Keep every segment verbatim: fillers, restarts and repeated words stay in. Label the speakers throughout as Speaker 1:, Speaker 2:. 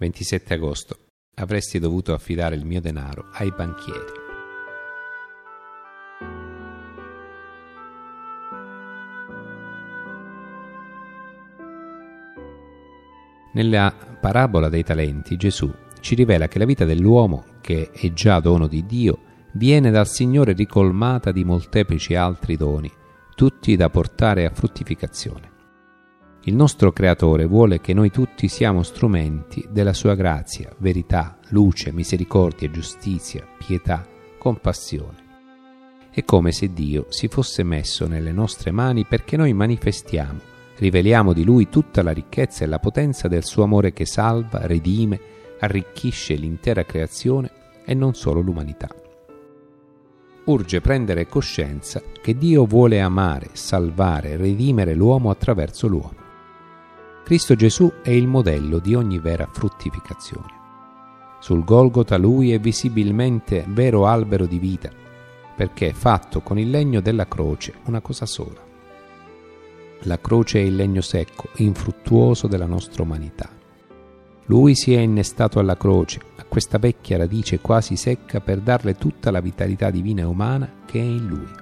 Speaker 1: ventisette agosto. Avresti dovuto affidare il mio denaro ai banchieri. Nella parabola dei talenti Gesù ci rivela che la vita dell'uomo, che è già dono di Dio, viene dal Signore ricolmata di molteplici altri doni, tutti da portare a fruttificazione. Il nostro Creatore vuole che noi tutti siamo strumenti della sua grazia, verità, luce, misericordia, giustizia, pietà, compassione. È come se Dio si fosse messo nelle nostre mani perché noi manifestiamo, riveliamo di Lui tutta la ricchezza e la potenza del suo amore che salva, redime, arricchisce l'intera creazione e non solo l'umanità. Urge prendere coscienza che Dio vuole amare, salvare, redimere l'uomo attraverso l'uomo. Cristo Gesù è il modello di ogni vera fruttificazione. Sul Golgota Lui è visibilmente vero albero di vita, perché è fatto con il legno della croce una cosa sola. La croce è il legno secco, infruttuoso della nostra umanità. Lui si è innestato alla croce, a questa vecchia radice quasi secca, per darle tutta la vitalità divina e umana che è in Lui.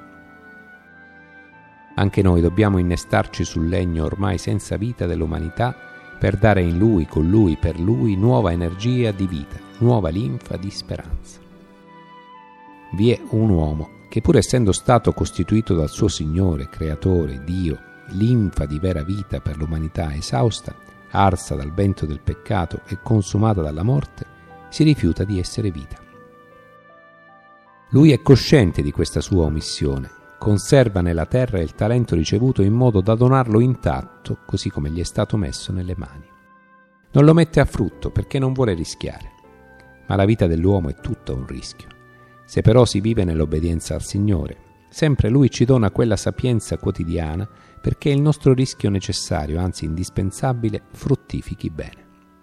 Speaker 1: Anche noi dobbiamo innestarci sul legno ormai senza vita dell'umanità per dare in Lui, con Lui, per Lui nuova energia di vita, nuova linfa di speranza. Vi è un uomo che, pur essendo stato costituito dal suo Signore, Creatore, Dio, linfa di vera vita per l'umanità esausta, arsa dal vento del peccato e consumata dalla morte, si rifiuta di essere vita. Lui è cosciente di questa sua omissione, conserva nella terra il talento ricevuto in modo da donarlo intatto, così come gli è stato messo nelle mani. Non lo mette a frutto perché non vuole rischiare, ma la vita dell'uomo è tutta un rischio. Se però si vive nell'obbedienza al Signore, sempre Lui ci dona quella sapienza quotidiana perché il nostro rischio necessario, anzi indispensabile, fruttifichi bene.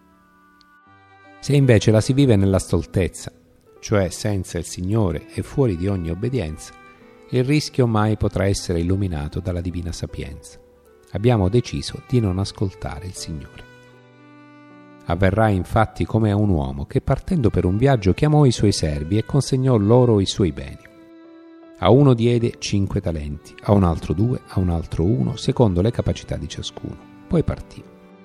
Speaker 1: Se invece la si vive nella stoltezza, cioè senza il Signore e fuori di ogni obbedienza, il rischio mai potrà essere illuminato dalla divina sapienza. Abbiamo deciso di non ascoltare il Signore. Avverrà infatti come a un uomo che, partendo per un viaggio, chiamò i suoi servi e consegnò loro i suoi beni. A uno diede cinque talenti, a un altro due, a un altro uno, secondo le capacità di ciascuno. Poi partì.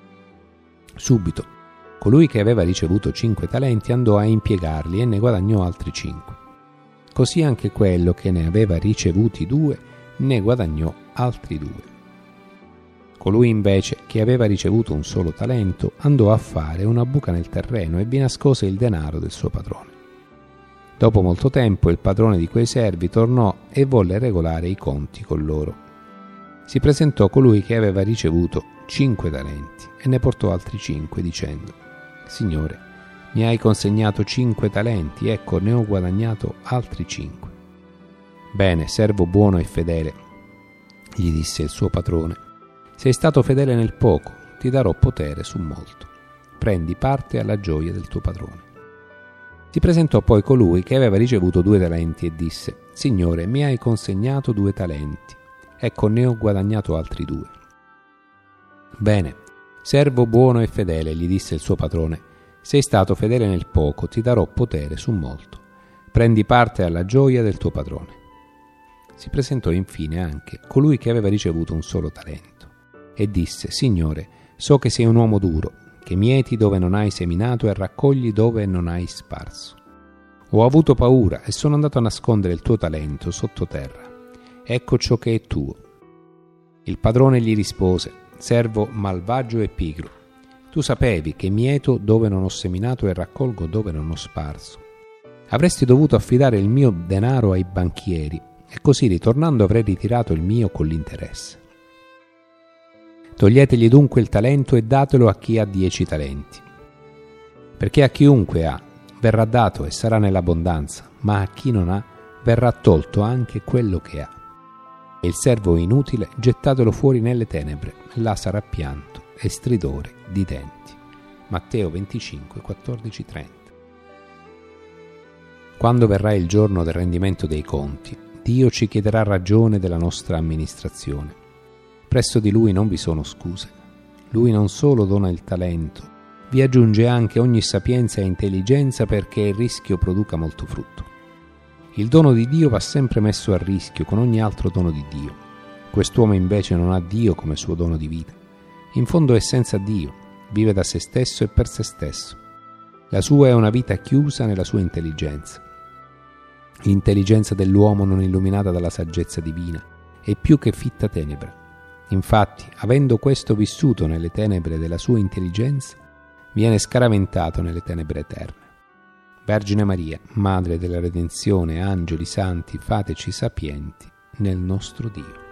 Speaker 1: Subito, colui che aveva ricevuto cinque talenti andò a impiegarli e ne guadagnò altri cinque. Così anche quello che ne aveva ricevuti due ne guadagnò altri due. Colui invece che aveva ricevuto un solo talento andò a fare una buca nel terreno e vi nascose il denaro del suo padrone. Dopo molto tempo il padrone di quei servi tornò e volle regolare i conti con loro. Si presentò colui che aveva ricevuto cinque talenti e ne portò altri cinque, dicendo: Signore, mi hai consegnato cinque talenti, ecco ne ho guadagnato altri cinque. Bene, servo buono e fedele, gli disse il suo padrone, sei stato fedele nel poco, ti darò potere su molto. Prendi parte alla gioia del tuo padrone. Si presentò poi colui che aveva ricevuto due talenti e disse: Signore, mi hai consegnato due talenti, ecco ne ho guadagnato altri due. Bene, servo buono e fedele, gli disse il suo padrone, sei stato fedele nel poco, ti darò potere su molto. Prendi parte alla gioia del tuo padrone. Si presentò infine anche colui che aveva ricevuto un solo talento e disse: Signore, so che sei un uomo duro, che mieti dove non hai seminato e raccogli dove non hai sparso. Ho avuto paura e sono andato a nascondere il tuo talento sottoterra. Ecco ciò che è tuo. Il padrone gli rispose: servo malvagio e pigro. Tu sapevi che mieto dove non ho seminato e raccolgo dove non ho sparso. Avresti dovuto affidare il mio denaro ai banchieri e così ritornando avrei ritirato il mio con l'interesse. Toglietegli dunque il talento e datelo a chi ha dieci talenti. Perché a chiunque ha verrà dato e sarà nell'abbondanza, ma a chi non ha verrà tolto anche quello che ha. E il servo inutile gettatelo fuori nelle tenebre, là sarà pianto e stridore di denti. Matteo venticinque, quattordici, trenta. Quando verrà il giorno del rendimento dei conti, Dio ci chiederà ragione della nostra amministrazione. Presso di Lui non vi sono scuse. Lui non solo dona il talento, vi aggiunge anche ogni sapienza e intelligenza perché il rischio produca molto frutto. Il dono di Dio va sempre messo a rischio con ogni altro dono di Dio. Quest'uomo invece non ha Dio come suo dono di vita. In fondo è senza Dio, vive da se stesso e per se stesso. La sua è una vita chiusa nella sua intelligenza. L'intelligenza dell'uomo non illuminata dalla saggezza divina è più che fitta tenebra. Infatti, avendo questo vissuto nelle tenebre della sua intelligenza, viene scaraventato nelle tenebre eterne. Vergine Maria, Madre della Redenzione, angeli santi, fateci sapienti nel nostro Dio.